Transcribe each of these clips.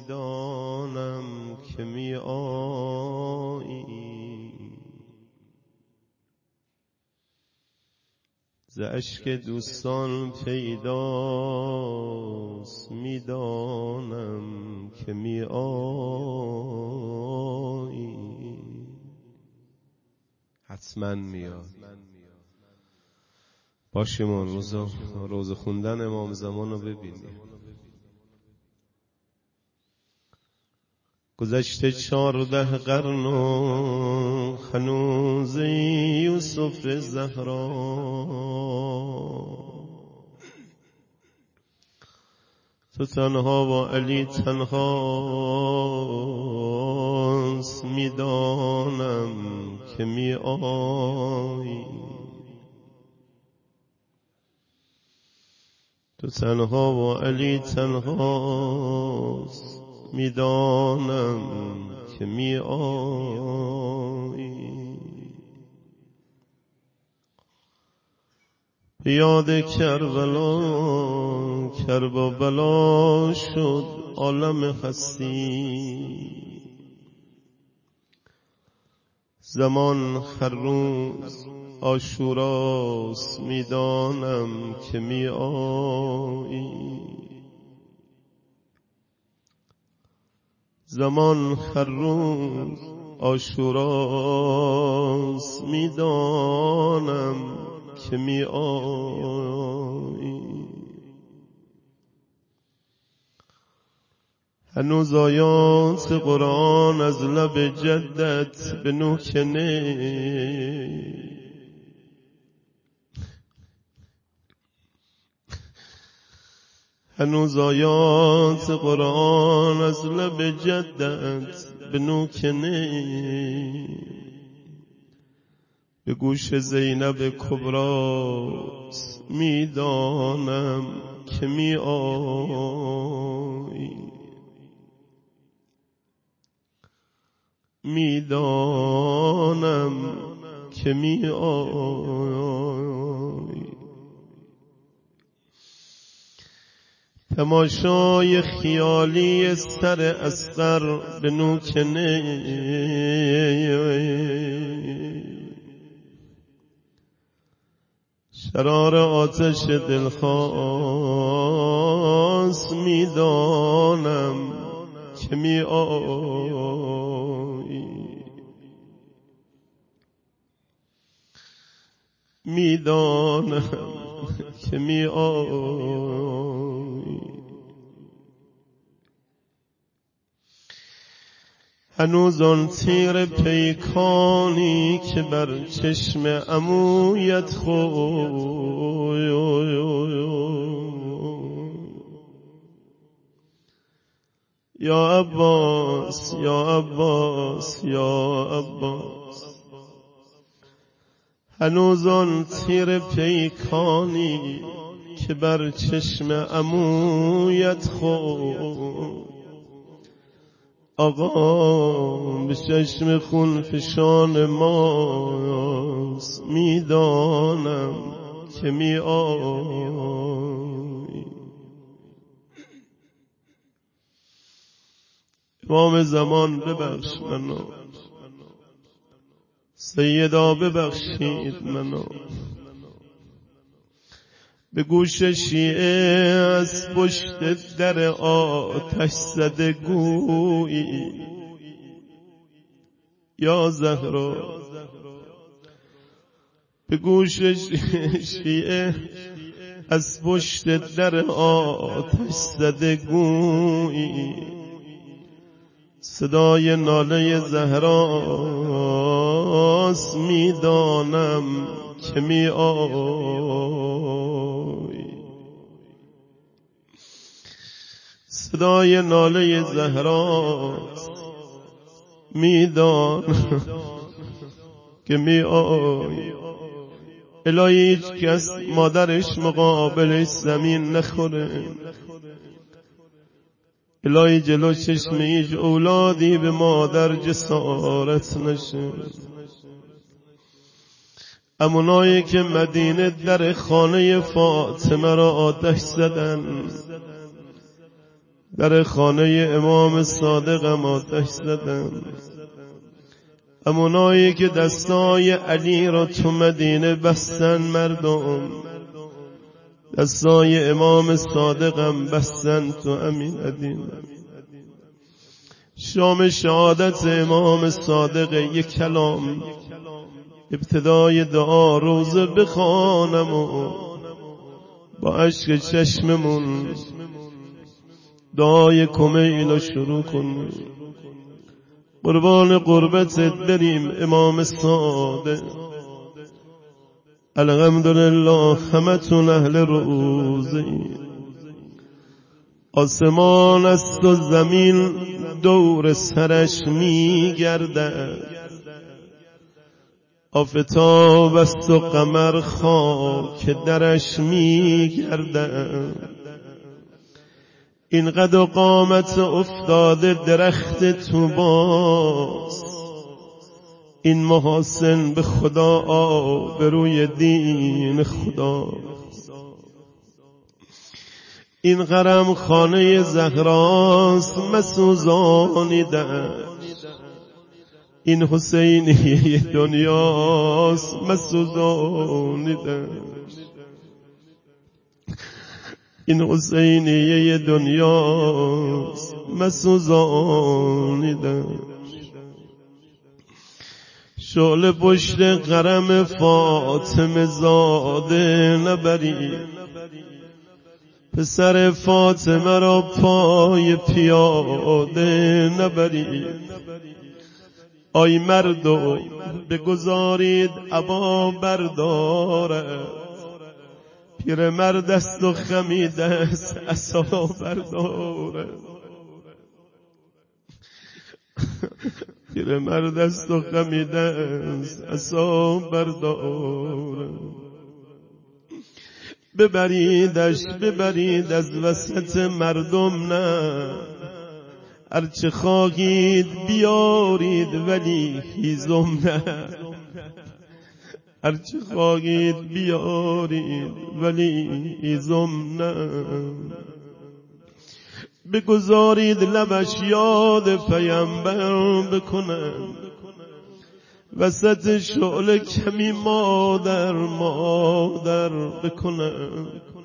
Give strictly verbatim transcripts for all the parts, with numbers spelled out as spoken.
میدانم که می آیی، ز اشک دوستان پیداست میدانم که می آیی. حتما میاد. باشیم اون روزا روز خوندن امام زمان رو ببینیم. گذشته چارده قرن و هنوز یوسف زهرا تو تنها و علی تنهاست میدانم که می آیی، تو تنها و علی تنهاست میدانم که می آیی. یاد کربلا کرب و بلا شد عالم هستی، زمان هر روز عاشوراست میدانم که می آیی، زمان هر روز عاشوراست میدانم که می آیی. هنوز آیات قرآن از لب جدت به نوکنه، هنوز آیات قرآن از لب جدت به نوکنه، به گوش زینب کبراست میدانم که می آیی، میدانم که می آیی. تماشای خیالی سر اصغر به نوکنه، شرار آتش دلخواست میدانم که می آیی، میدانم که می آیی. هنوز آن تیر پیکانی که بر چشم عمویت خود یا عباس یا عباس یا عباس، هنوز آن تیر پیکانی که بر چشم عمویت خود آقا به چشم خون فشان ماست میدانم که می آیی. امام زمان ببخش منو، سیدا ببخشید منو، به گوش شیعه از پشت در آتش زده گویی یا زهرا، به گوش شیعه از پشت در آتش زده گویی صدای ناله زهراست میدانم که می آیی، صدای ناله زهراست میدانم که می آیی. الهی هیچ کس مادرش مقابلش زمین نخوره، الهی جلو چشم هیچ اولادی به مادر جسارت نشه. امونایی که مدینه در خانه فاطمه را آتش زدن، در خانه امام صادقم آتش زدم. همونایی که دستای علی را تو مدینه بستن مردم، دستای امام صادقم بستن تو امین ادین. شام شهادت امام صادق یک کلام ابتدای دعا روزه بخوانم و با عشق چشممون دعای کمیل شروع کنیم. قربان قربتت بریم امام صادق. الحمدلله همتون اهل روزه. آسمان است و زمین دور سرش میگردد، آفتاب است و قمر خاک درش میگردد. اینقدر قامت افتاده درخت طوباست، این محاسن به خدا آبروی دین خداست. این غرم خانه زهراست مسوزانیدش، این حسینی دنیاست مسوزانیدش. این حسینی دنیاست مسوزانیدش. شعله پشت غرم فاطمه زاده نبرید، پسر فاطمه را پای پیاده نبرید. آی مردو بگذارید عبا برداره، پیر مرد است و خمیده است عصا برداره. پیر مرد است و خمیده است عصا برداره. ببریدش ببرید از وسط مردم، نه هرچه خواهید بیارید ولی هیزم نه. هرچه خواهید بیارید ولی هیزم نه. بگذارید لبش یاد پیامبر بکنن، وسط شعله کمی مادر مادر بکنن.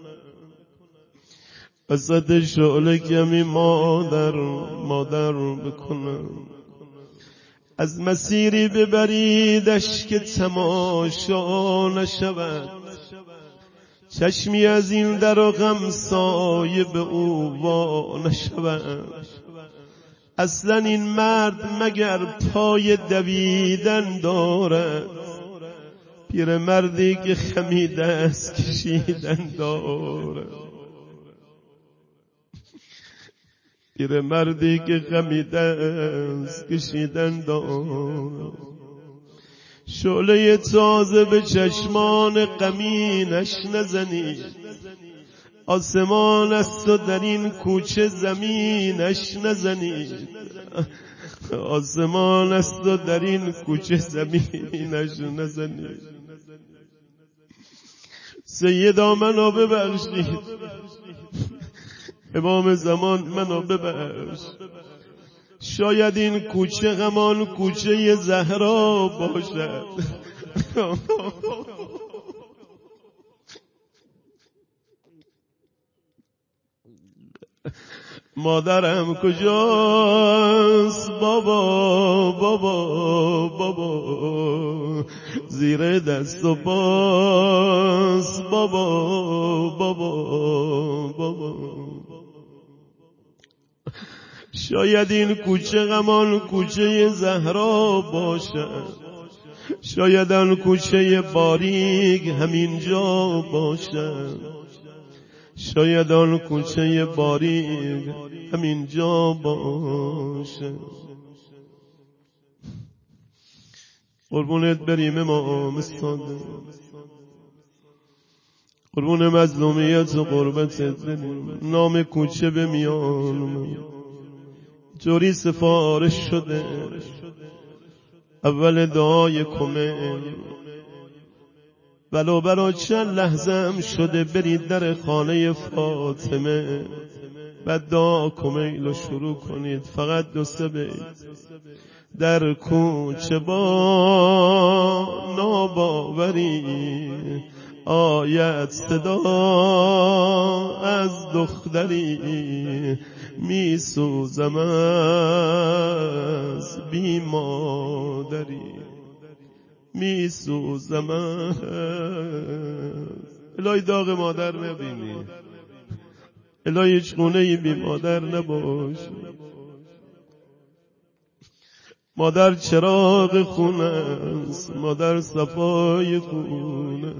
وسط شعله کمی مادر مادر بکنن. از مسیری ببریدش که تماشا نشود، چشمی از این در و غمسایه به او وا نشود. اصلا این مرد مگر پای دویدن دارد، پیر مردی که خمیده است کشیدن دارد. پیر مردی که خمیده است کشیدن دارد. شعله تازه به چشمان غمینش نزنید، آسمان است و در این کوچه زمینش نزنید. آسمان است و در این کوچه زمینش نزنید. سیدا منو ببخشید، امام زمان منو ببخش. شاید این کوچه همان کوچه زهرا باشد. مادرم کجاست بابا بابا بابا، زیر دست و پاست بابا بابا بابا. شاید این کوچه همان کوچه زهرا باشد، شاید آن کوچه باریک همینجا باشد، شاید آن کوچه باریک همینجا باشد. قربونت بریم امام صادق، قربون مظلومیت و قربتت بریم. نام کوچه به میان جوری سفارش شده، اول دعای کمل ولو برا چند لحظه هم شده برید در خانه فاطمه، بعد دعا کمیل رو شروع کنید، فقط دو سه بیت. در کوچه با ناباوری آید صدا از دختری، می سوزم از بی مادری، می سوزم. الهی داغ مادر نبینی، الهی هیچ گونه‌ای بی مادر نباش. مادر چراغ خونه است، مادر صفای خونه.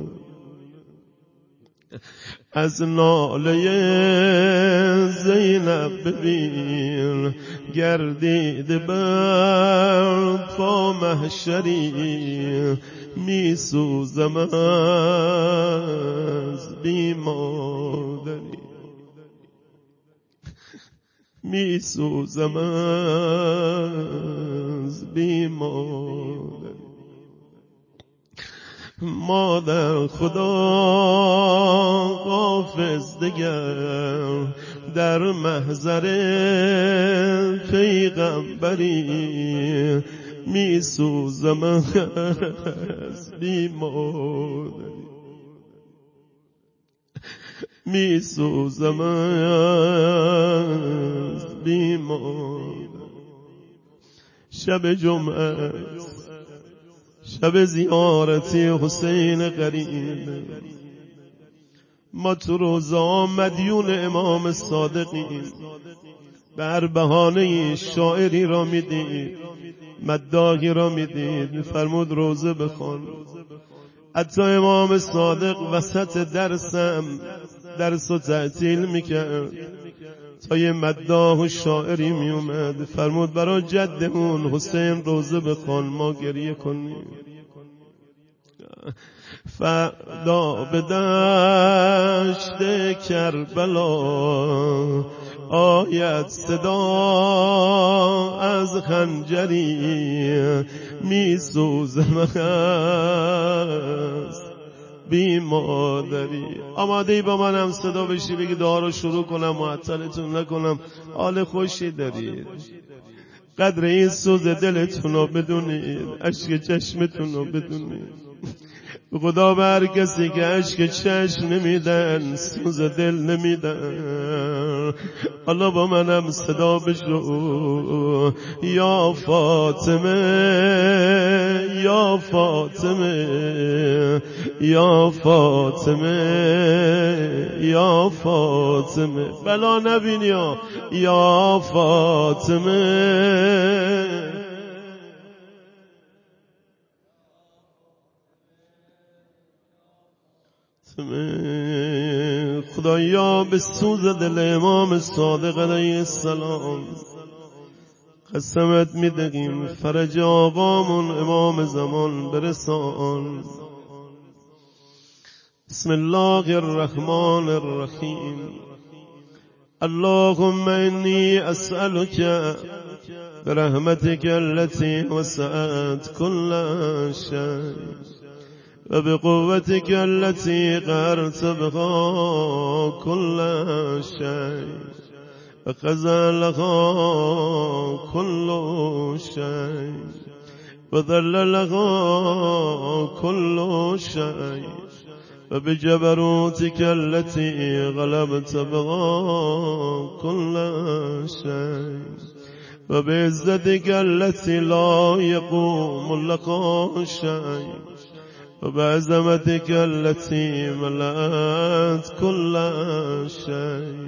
از ناله زینب ببین گردیده بر پا محشری، می سوزم از بی مادری، می سوزم از بی مادری. مادر خدا حافظ دگر در محضر پیغمبری، می سوزم از بی مادری، می سوزم از بی مادری. شب جمعه شب زیارتی حسین قریب، ما تو روزا مدیون امام صادقیم. بر بهانه شاعری را میدید، مداحی را میدید، فرمود روزه بخوان. حتی امام صادق وسط درسم درس و تعطیل میکرد تا یه مداح و شاعری میومد، فرمود برای جدمون حسین روزه بخوان، ما گریه کنیم. فردا به دشت کربلا آید صدا از خنجری، می سوزم از بی مادری. آماده ای با من هم صدا بشی بگی دعا رو شروع کنم، معطلتون نکنم، حال خوشی دارید. قدر این سوز دلتون رو بدونید، اشک چشمتون رو بدونید. خدا به هر کسی که اشک چشم نمیدن سوز دل نمیدن. حالا با منم صدا بشو، یا فاطمه یا فاطمه یا فاطمه یا فاطمه، بلا نبینی ها، یا فاطمه. خدایا به سوز دل امام صادق علیه السلام قسمت میدهیم، فرج آقامون امام زمان برسان. بسم الله الرحمن الرحیم. اللهم انی اسألک برحمتک التي وسعت كل شيء وبقوتك التي قهرت بها كل شيء وخزى لها كل شيء وذل لها كل شيء وبجبروتك التي غلبت بها كل شيء وبعزتك التي لا يقوم لها شيء وبعظمتك التي ملأت كل شيء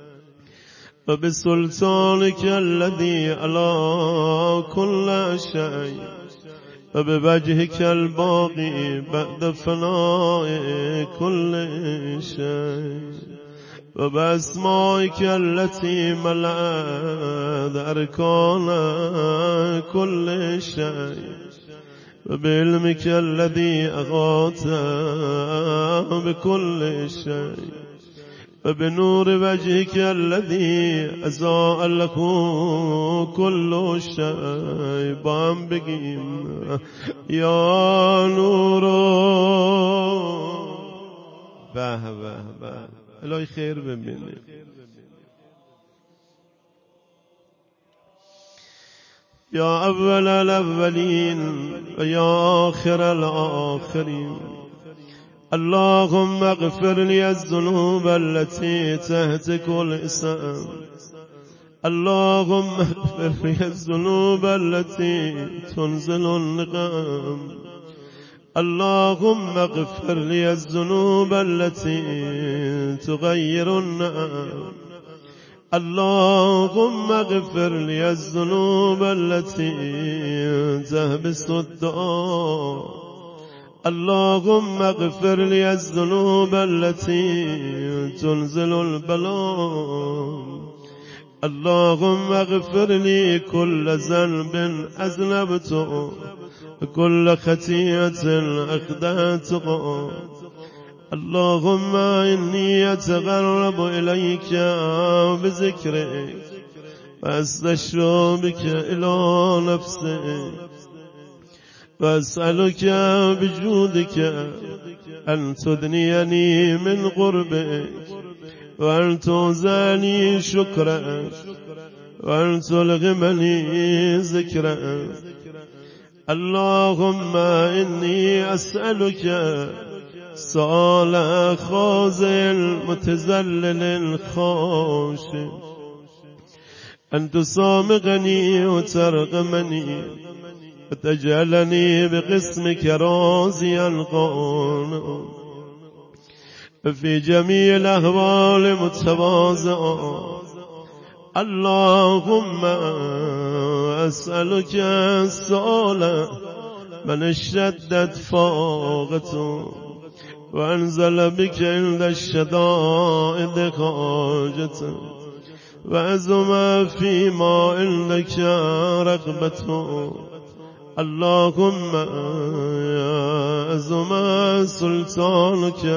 وبسلطانك الذي على كل شيء وبوجهك الباقي بعد فناء كل شيء وبأسمائك التي ملأت أركان كل شيء وبعلمك الذي أغاث بكل شيء وبنور وجهك الذي أضاء له كل شيء. بام بگیم یا نور. به به به، الهی خیر ببینید. يا أول الأولين ويا آخر الآخرين. اللهم اغفر لي الذنوب التي تهتك الإسام. اللهم اغفر لي الذنوب التي تنزل النقام. اللهم اغفر لي الذنوب التي تغير النعم. اللهم اغفر لي الذنوب التي تهبس الدعاء. اللهم اغفر لي الذنوب التي تنزل البلاء. اللهم اغفر لي كل ذنب أذنبته وكل خطيئة أخطأته. اللهم إني أتقرب إليك بذكرك وأستشفع بك إلى نفسك وأسألك بجودك أن تدنيني من قربك وأن توزعني شكرك وأن تلغمني ذكرك. اللهم إني أسألك سؤال خاضع المتذلل الخاشع أن تصامغني وترغمني وتجعلني بقسمك راضيا قانعا في جميع الأحوال متواضعا. اللهم أسألك السؤال من اشتدت فاقته وأنزل بك عند الشدائد حاجته وعزم فيما عندك رغبته. اللهم عزم سلطانك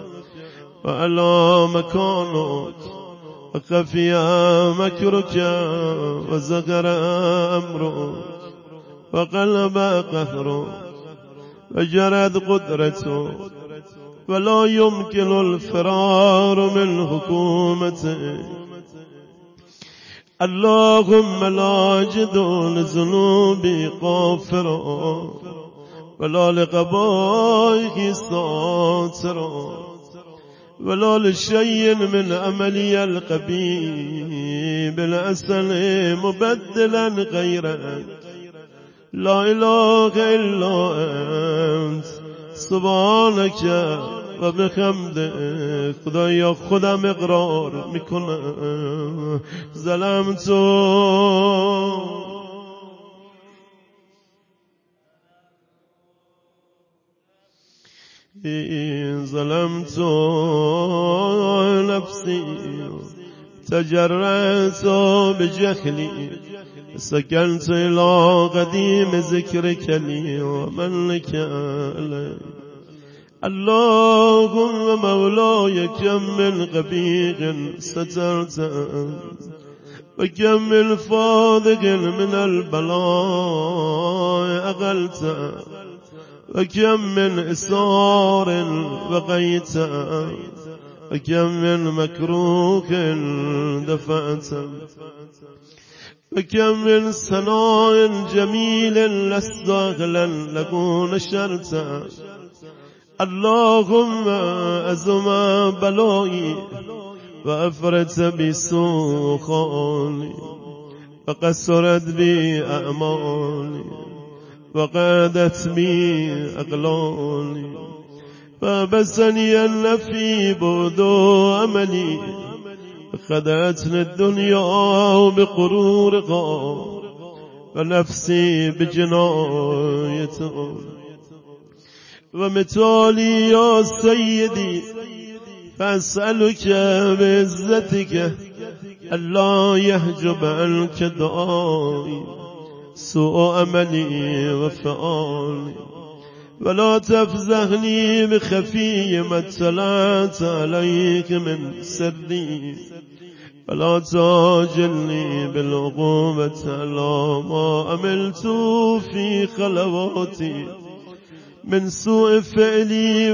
وعلى مكانك وخفي مكرك وزغر أمرك وقلب قهرك وجرت قدرته ولا يمكن الفرار من حكومته. اللهم لا أجد لذنوبي غافرا ولا لقبائه ساترا ولا لشيء من عملي القبيح بالأسل مبدلا غيرك. لا إله إلا أنت سبحانك و بحمدك. خدایا خودم اقرار میکنم ظلمت ظلمت نفسي تجرأت بجهلي سكنت إلى قديم ذكرك لي ومنك علي. اللهم مولاي كم من قبيح سترت وكم من فاضق من البلاء أغلت وكم من إسار بقيت وكم من مكروه دفعت وكم من ثناء جميل لست أغلا له نشرت. اللهم أزم بلائي وأفرت بسوء خالي وقصرت بي أعمالي وقادت بي أقلالي فبسني النفي بعد أملي وخدعتني الدنيا بقرورها ونفسي بجنايتها. ومثالي يا سيدي فأسألك بعزتك ألا يحجب عنك دعائي سوء أملي وفعالي ولا تفزعني بخفي ما اطلعت عليك من سري ولا تعجلني بالعقوبة على ما عملت في خلواتي من سوء فعلي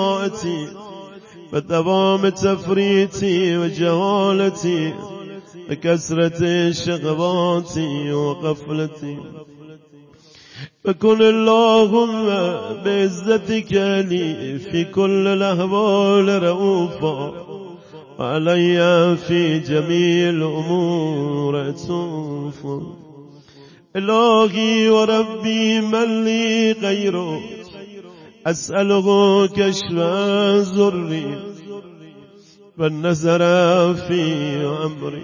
وإساءتي ودوام تفريطي وجهالتي بكثرة شغباتي وغفلتي، فكن اللهم بعزتك لي في كل الأحوال رؤوفا، وعلي في جميع الأمور عطوفا. إلهي وربي من لي غيرك، أسأله كشف ذري والنظر في أمري.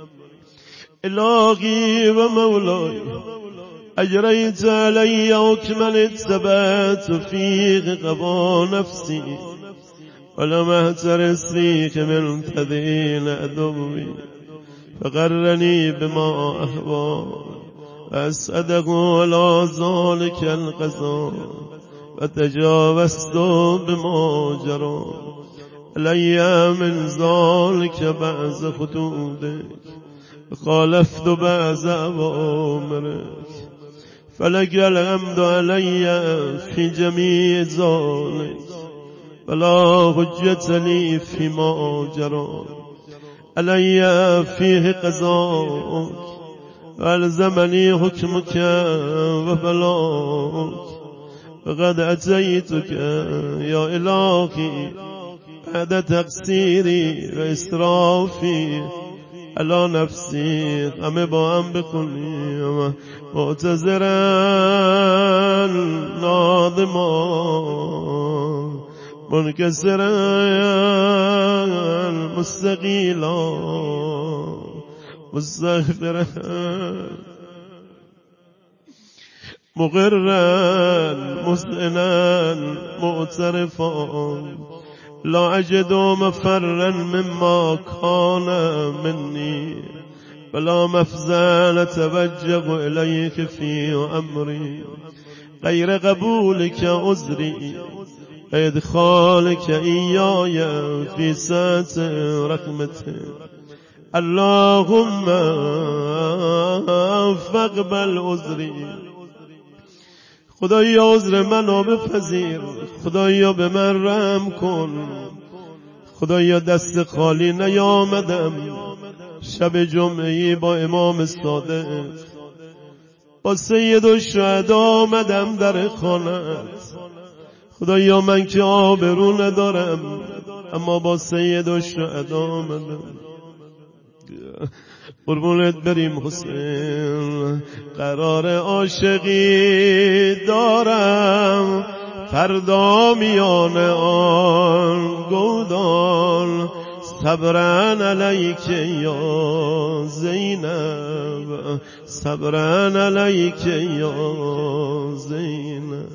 إلهي ومولاي أجريت علي حكما اتبعت فيه قضاء نفسي، ولم أهترس فيك من تذيل عدوي، فغرني بما أهوى وأسأله على ذلك القضاء، فتجاوزت بما جرى علي من ذلك بعض خطوبك، وخالفت بعض أوامرك، فلك الحمد علي في جميع ذلك، فلا حجة لي فيما جرى علي فيه قضاءك، والزمني حكمك وبلاغك. فقد أتيتك يا إلهي بعد تقصيري وإسرافي على نفسي، همه با هم بکنیم معتذرا نادما منکسرا مستقیلا مستغفرا مقرا مسئلا معترفا، لا أجد مفرا مما كان مني، ولا مفزا أتوجه إليك في أمري غير قبولك عذري، وإدخالك إياي في ساعة رحمتك. اللهم فاقبل عذري، خدایا عذر منو بپذیر، خدایا به من رحم کن، خدایا دست خالی نیامدم. شب جمعه‌ای با امام صادق با سید الشهدا آمدم در خانه‌ات، خدایا من که آبرو ندارم اما با سید الشهدا آمدم. قربونت بریم حسین، قرار عاشقی دارم فردا میان آن گودال، صبرن علیک یا زینب، صبرن علیک یا زینب.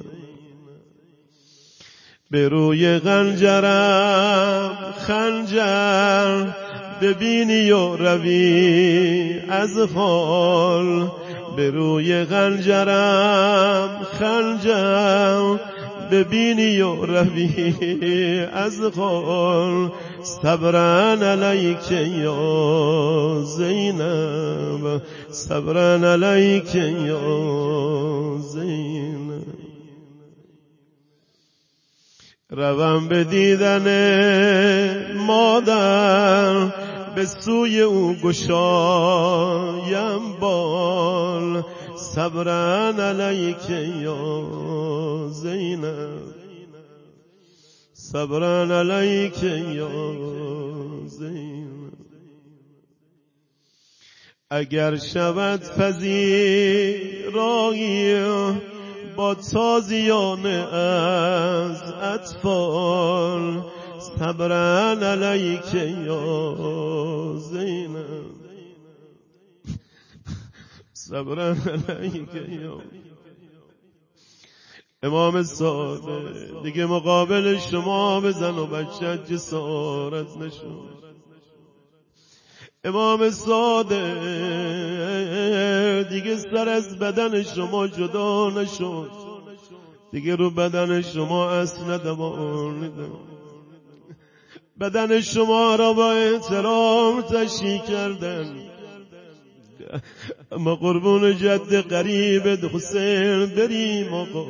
به روی خنجرم خنجر ببینی و روی از حال، به روی خنجرم خنجر ببینی و روی از حال، صبرن علیک یا زینب، صبرن علیک یا زینب. روم به دیدن مادر به سوی او گشایم بال، صبرن علیک یا زینب، صبرن علیک یا زینب. اگر شود پذیرایی با تازیان از اطفال، صبرن علیک یا زینب، صبرن علیک یا. امام صادق دیگه مقابل شما بزن و بچه جسارت نشون. امام صادق دیگه سر از بدن شما جدا نشد، دیگه رو بدن شما اصل ندوانیدم، بدن شما را با احترام تشییع کردن. اما قربون جد قریب حسین بریم آقا.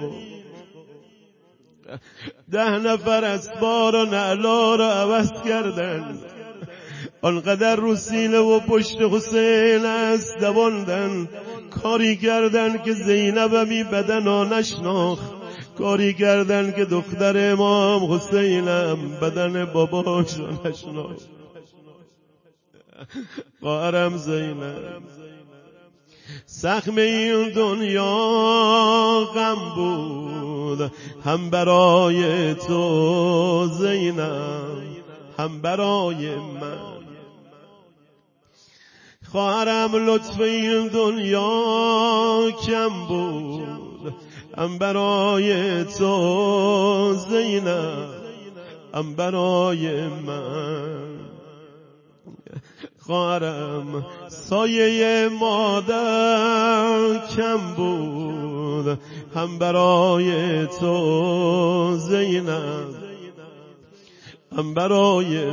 ده نفر اسبار و نعلا را عوض کردن، آنقدر رو سینه و پشت حسین است دواندن، کاری کردن که زینب بی بدنا نشناخت، کاری کردن که دختر امام حسینم بدن باباشو نشناخت. خواهرم زینب زخم این دنیا غم بود، هم برای تو زینب هم برای من. خواهرم لطف این دنیا کم بود، هم برای تو زینب هم برای من. خواهرم سایه مادر کم بود، هم برای تو زینب هم برای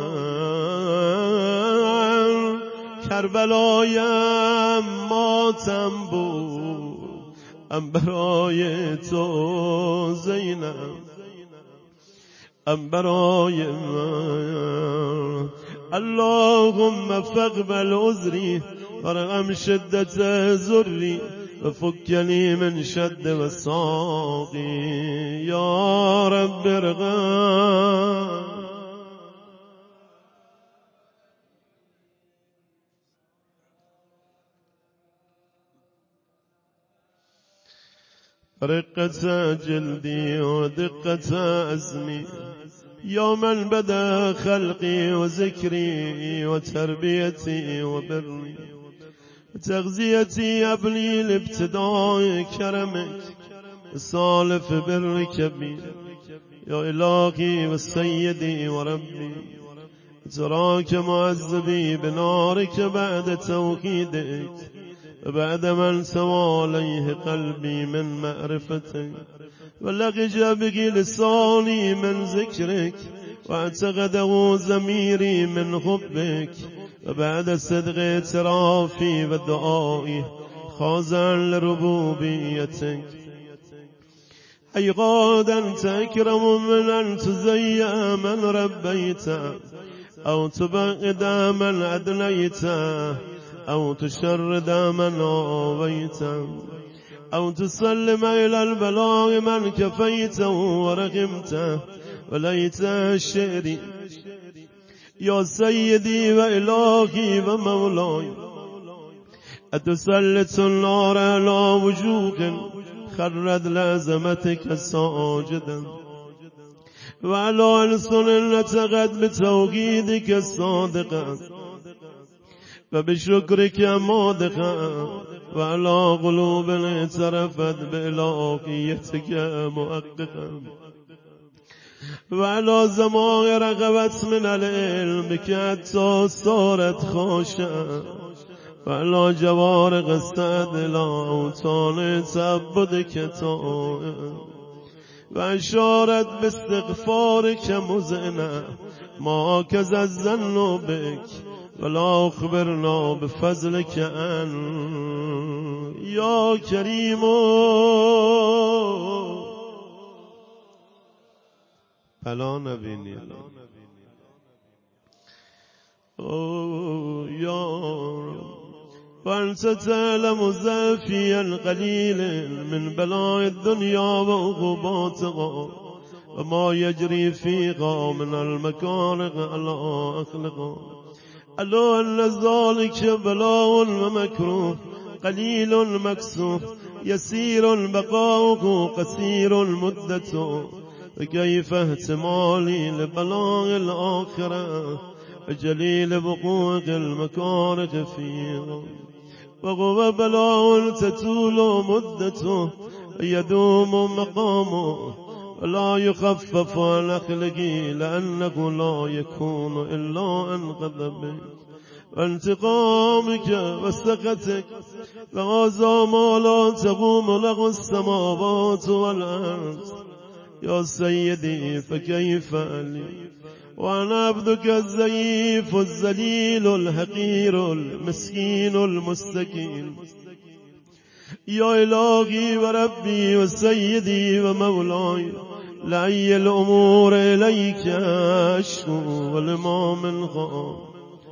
من. کربلایم ماتم بود، هم برای تو زینب هم برای من. اللهم فاقبل عذري وارحم شدة ذري وفكني من شد وساقي يا رب ارحم. رقة جلدي ودقة عزمي يا من بدا خلقي وذكري وتربيتي وبري وتغذيتي أبني لابتداء كرمك صالف برك بي يا إلهي وسيدي وربي. تراك معذبي بنارك بعد توحيدك وبعد من سوى عليه قلبي من معرفتك ولغج به لساني من ذكرك واعتقده ضميري من حبك وبعد صدق اعترافي ودعائي خاضعا لربوبيتك. أي قد أنت أكرم من أن تزيا من ربيت أو تبعد من أدنيت أو تشرد من آويت أو تسلم إلى البلاء من كفيته ورحمته وليت الشعر. يا سيدي وإلهي ومولاي أتسلط النار على وجوه خرت لعظمتك ساجدا وعلى ألسن نطقت بتوحيدك صادقا وبشكرك مادقا وعلى قلوب اعترفت بإلهيتك محققا وعلى زمان رغبت من العلم حتى صارت خاشعا وعلى جوارق السعد إلى أوطان تعبدك طائعا وأشارت باستغفارك مذعنا ما كذا الظن بك ولا أخبرنا بفضلك أن يا كريم فلا نبيني أوه يا رب. وأنت تعلم زافي القليل من بلاء الدنيا وعقوباتها وما يجري فيها من المكاره على أخلاقها. ألا أن ذلك بلاء ومكروه قليل مكسوف يسير بقاؤه قصير مدته وكيف احتمالي لبلاء الآخرة وجليل وقوع المكاره فيها. وهو بلاء تطول مدته ويدوم مقامه ولا يخفف عن أخلقه لأنه لا يكون إلا عن غضبك وانتقامك وسخطك وهذا ما لا تقوم له السماوات والأرض. يا سيدي فكيف لي وأنا عبدك الضعيف الذليل الحقير المسكين المستكين. يا إلهي وربي وسيدي ومولاي لأي الأمور إليك أشكو ولما من غام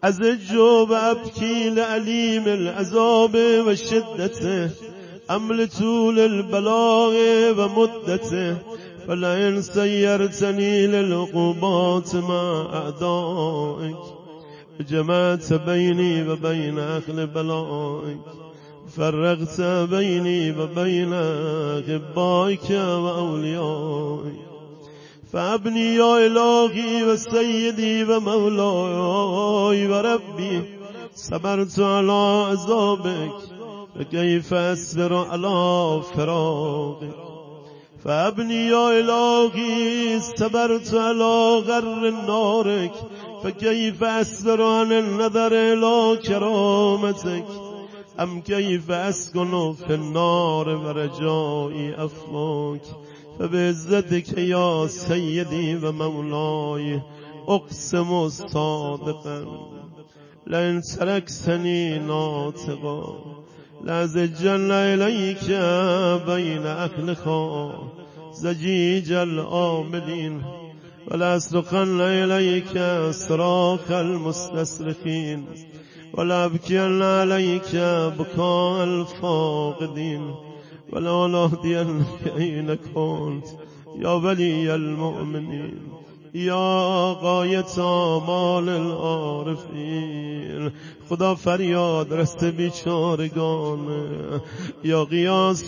أزج وأبكي لأليم العذاب وشدته أمل طول البلاء ومدته فلئن سيرتني للعقوبات مع أعدائك جمعت بيني وبين أهل بلائك فرقت بيني وبين أحبائك وأوليائك فابني يا إلهي وسيدي ومولاي وربي صبرت على عذابك فكيف أصبر على فراقك فابني يا إلهي صبرت على غر نارك فكيف أصبر عن النظر إلى كرامتك أم كيف أسكن في النار ورجائي أفواك فبعزتك يا سيدي ومولاي أقسم صادقا لئن تركتني ناطقا لأزجن إليك بين أهلك زجيج الآملين ولأصرخن إليك صراخ المستصرخين ولأبكين عليك بكاء الفاقدين ولا نهدينك أين كنت يا ولي المؤمنين يا غایت آمال العارفین خدا فریاد رست بیچارگان یا قیاس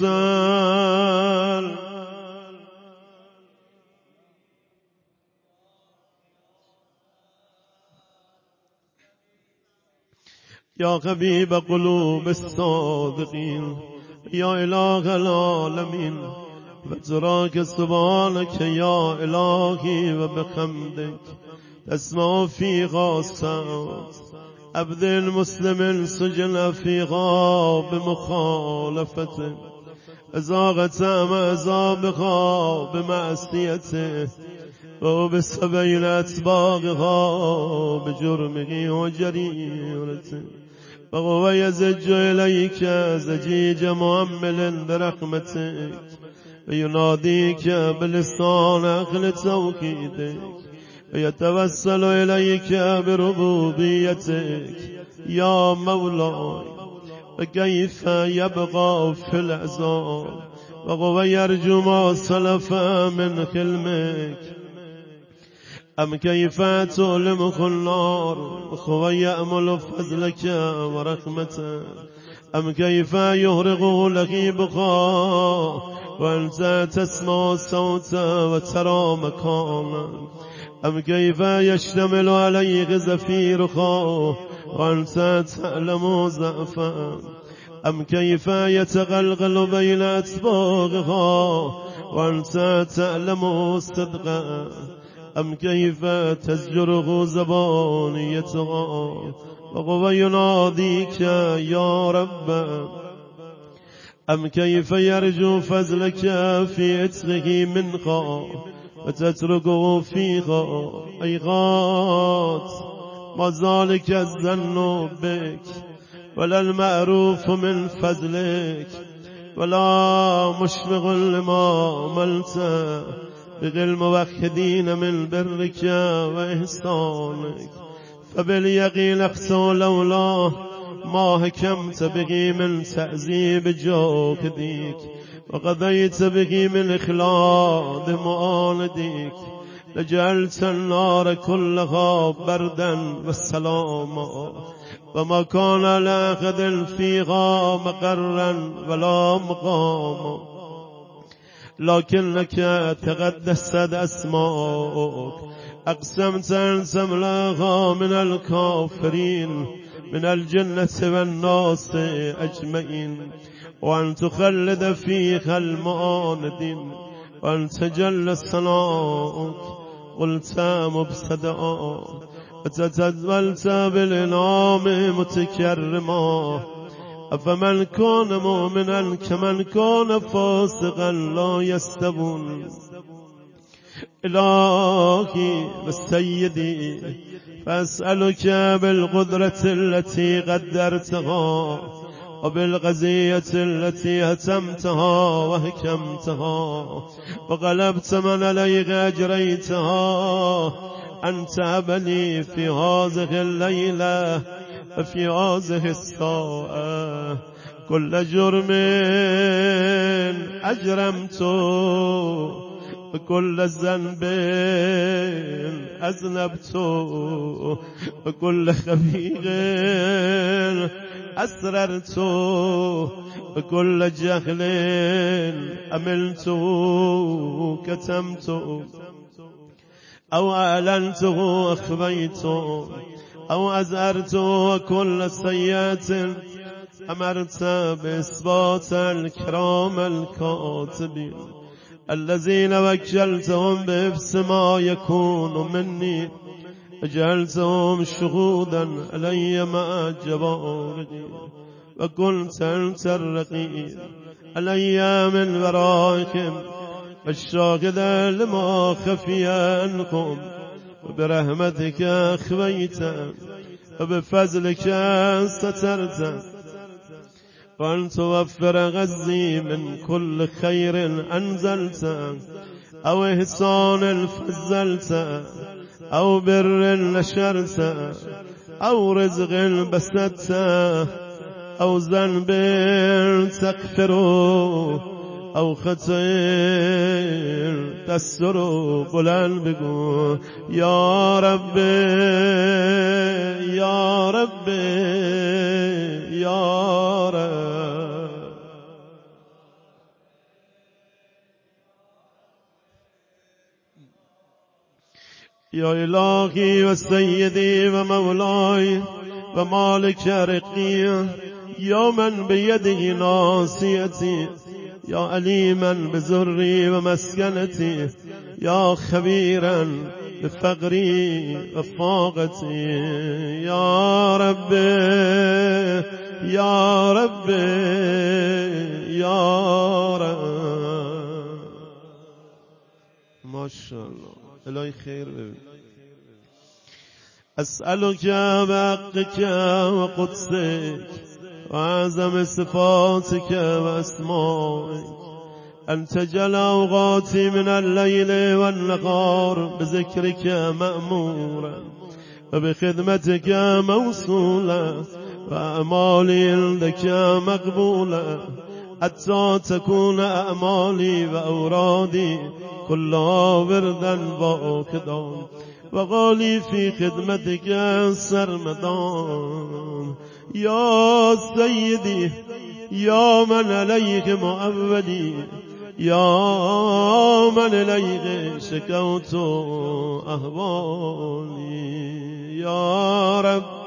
یا حبیب قلوب الصادقین یا اله العالمین وتراك سبحانك يا إلهي وبحمدك تسمع في غاصات عبد المسلم سجن فيها بمخالفته أزاغت مذابها بمعصيته وبسبيل أتباعها بجرمه وجريرته وهو يزج إليك زجيج مؤمل برحمتك ويناديك بلسان أهل توحيدك ويتوسل إليك بربوبيتك يا مولاي وكيف يبقى في العذاب وهو يرجو ما سلف من حلمك أم كيف تؤلمك النار وهو يأمل فضلك ورحمتك أم كيف يهرق لغيبك وأنت تسمع الصوت وترى مكانا أم كيف يشتمل عليك زفيرك وأنت تعلم ضعفا أم كيف يتغلغل بين أتباعها وأنت تعلم صدقا أم كيف تزجره زبانيتها وهو يناديك يا رب أم كيف يرجو فضلك في عتقه منك وتتركه فيها أيغات ما ذلك الظن بك ولا المعروف من فضلك ولا مشفق لما عملت بغير الموحدين من برك وإحسانك فباليقين أخسو لولا ما حكمت به من تعذيب جهدك وقضيت به من إخلاد معاندك لجعلت النار كلها بردا والسلاما وما كان لأحد فيها مقرا ولا مقاما لكنك تقدست أسماؤك أقسمت أن تملأها من الكافرين من الجنة والناس أجمعين وأن تخلد فيها المعاندين وأن تجل صناؤك قلت مبصدا وتتزولت بالإنعام متكرما أفمن كان مؤمنا كمن كان فاسقا لا يستوون إلهي وسيدي فأسألك بالقدرة التي قدرتها وبالغزية التي هتمتها وهكمتها وغلبت من عليك أجريتها أنت أبلي في هذه الليلة وفي هذه الساعة كل جرم أجرمت وكل ذنب أذنبت وكل خبيث أسررت وكل جهل أملت كتمت أو أعلنته أخفيت أو أزأرت وكل سيئة أمرت بإثبات الكرام الكاتبين الذين وكلتهم بحفظ ما يكون مني وجعلتهم شهودا علي مع جباري وكنت أنت الرقيب علي من ورائكم والشاهد لما خفي عنكم وبرحمتك أخفيت وبفضلك سترت وأن توفر غزي من كل خير أنزلت أو إحسان فزلت أو بر نشرت أو رزق بسطت أو ذنب تغفر أو خطأ تستر بلند بگو يا رب يا رب يا رب. يا إلهي وسيدي ومولاي ومالك رقي يا من بيده ناصيتي يا عليما بزري ومسكنتي يا خبيرا بفقري وفاقتي يا رب يا رب يا رب. ما شاء الله الهی خیر ببین. أسألك بحقك وقدسك وأعظم صفاتك وأسمائك أن تجعل أوقاتي من الليل والنهار بذكرك مأمورا وبخدمتك موصولا وأعمالي عندك مقبولا حتى تكون أعمالي وأورادي كلها وردا واقدا وقالي في خدمتك سرمدان. يا سيدي يا من عليك معولي يا من إليك شكوت أهوالي يا رب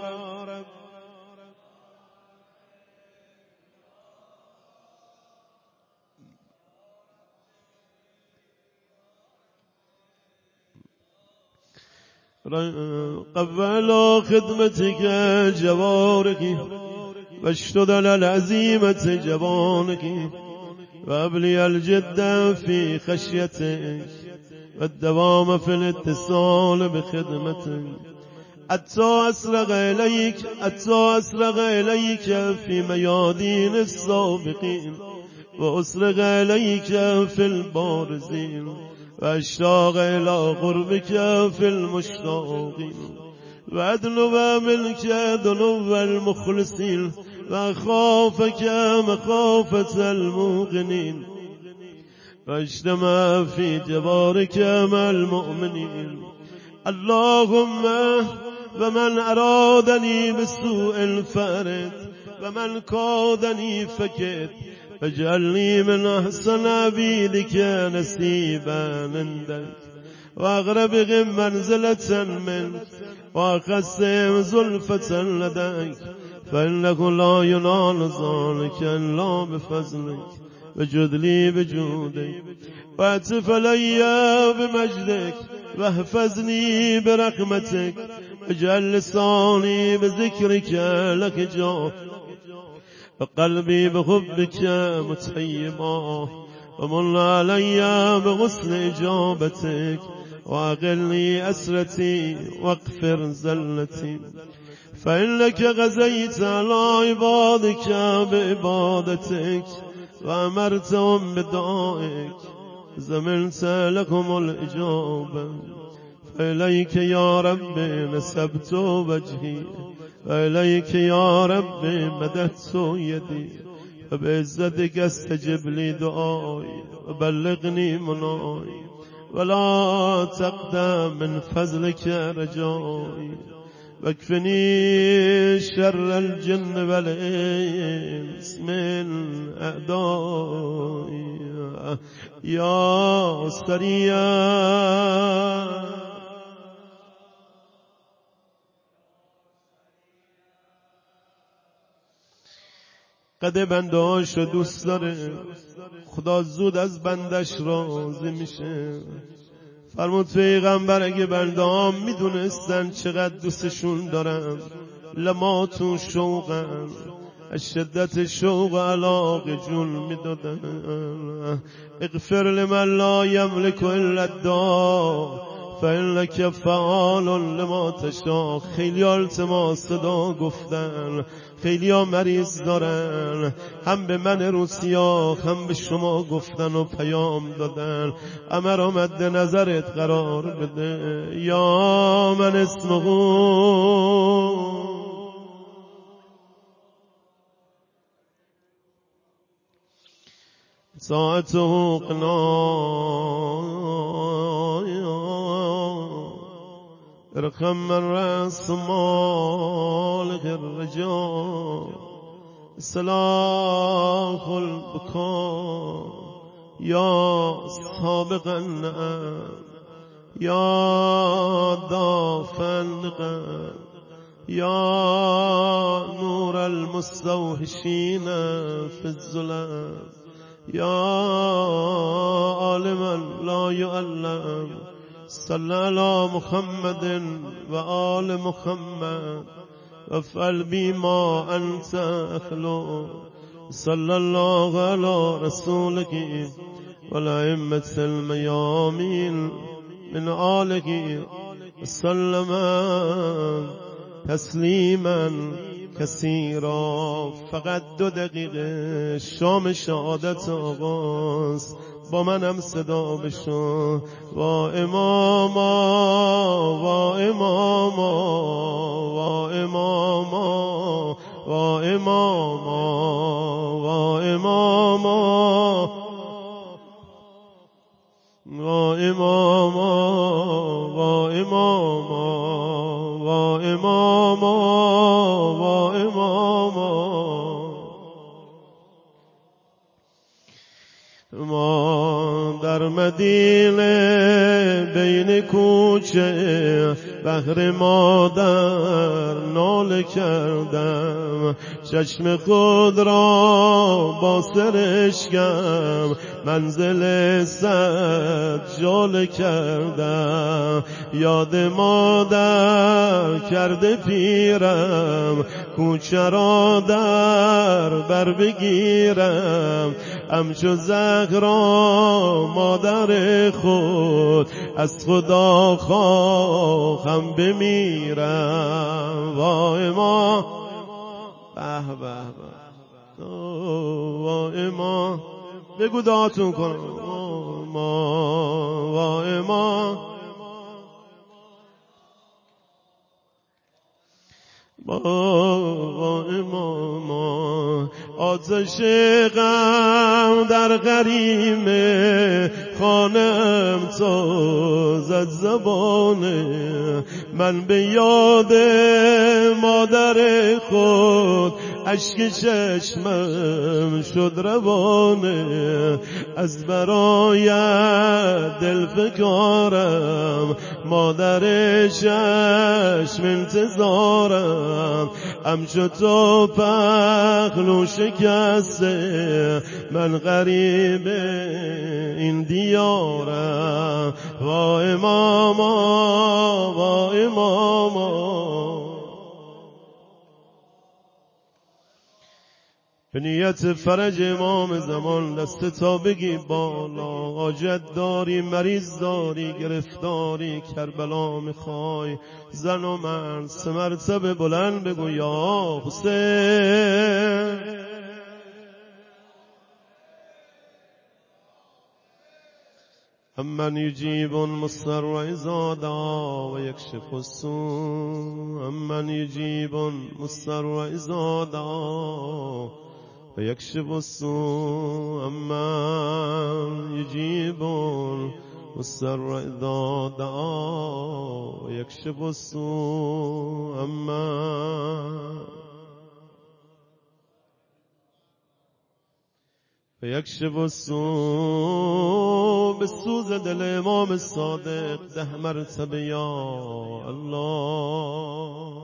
قبل خدمتك جوارك واشتدل العزيمة جبانك وابلي الجد في خشيتك والدوام في الاتصال بخدمتك حتى أسرغ إليك حتى أسرغ إليك في ميادين السابقين وأسرغ إليك في البارزين واشتاق إلى قربك في المشتاقين وأدنو منك دنو المخلصين وأخافك مخافة الموقنين واجتمع في جبارك مع المؤمنين. اللهم ومن أرادني بسوء فارد ومن كادني فكد فاجعلني من أحسن عبيدك نسيبا عندك وأقربهم منزلة منك وأخسهم زلفة لديك فإنه لا ينال ذلك إلا بفضلك وجد لي بجودك واعطف علي بمجدك واحفظني برحمتك واجعل لساني بذكرك لك جاء وقلبي بحبك متيما ومن علي بغسل إجابتك وأغلني أسرتي واغفر زلتي فإنك غزيت على عبادك بعبادتك وأمرتهم بدعائك زمنت لكم الإجابة إليك يا رب نسبت وجهي وإليك يا رب مددت يدي وبعزتك استجب لي دعائي وبلغني مناي ولا تقدم من فضلك رجائي واكفني شر الجن والإنس من أعدائي يا سريع قد بندهاشو دوست داره، خدا زود از بندش راضی میشه. فرمود پیغمبر اگه بندهام میدونستن چقدر دوستشون دارم لما تو شوقن، از شدت شوق و علاقه جون میدادن. اغفر لمن لا یملک الا الدعا فإنك فعال لما تشاء. خیلی التماس صدا گفتن، خیلی ها مریض دارن، هم به من روسیا هم به شما گفتن و پیام دادن امر مد نظرت قرار بده. یا من اسمه ساعته قنایا ارخم من رأس مالك الرجال صلاح البكاء يا سابق النعم يا دافع النقم يا نور المستوحشين في الظلام يا عالما لا يعلم صلى على محمد وآل محمد وافعل بما أنت أخلو. صلى الله على رسولك والأئمة الميامين من آله وسلم تسلیما کثیرا. فقط دو دقیقه شام شهادت آغاز با منم صدا بشو. وا اماما وا اماما وا اماما وا اماما وا اماما وا اماما وا اماما وا اماما وا اماما. ما در مدینه بین کوچه بهر مادر ناله کردم، چشم خود را با سرشکم منزل صد جاله کردم. یاد مادر کرده پیرم کوچه را در بر بگیرم. همچو زهرا مادر خود از خدا خواهم بمیرم. وای ما به به به وای ما بگو دعاتون کنم. ما وای ما با اماما. آتش غم در غریم خانم تاز از زبانه من به یاد مادر خود اشک چشمم شد روانه. از برایت دل فکارم مادر چشم انتظارم. همچو تو پهلو شکسته من غریب این دیارم. وای ماما وای ماما. به نیت فرج امام زمان دست تا بگی بالا. حاجت داری، مریض داری، گرفتاری، کربلا میخوای، زن و مرد سه مرتبه بلند بگو یا حسین. أمن يجيب المضطر إذا دعا ويكشف السوء أمن يجيب المضطر إذا دعا ويكشف السوء أمن يجيب المضطر إذا دعا ويكشف السوء أمن فيكشف السوء بالسوزة الإمام الصادق ده مرتبة يا الله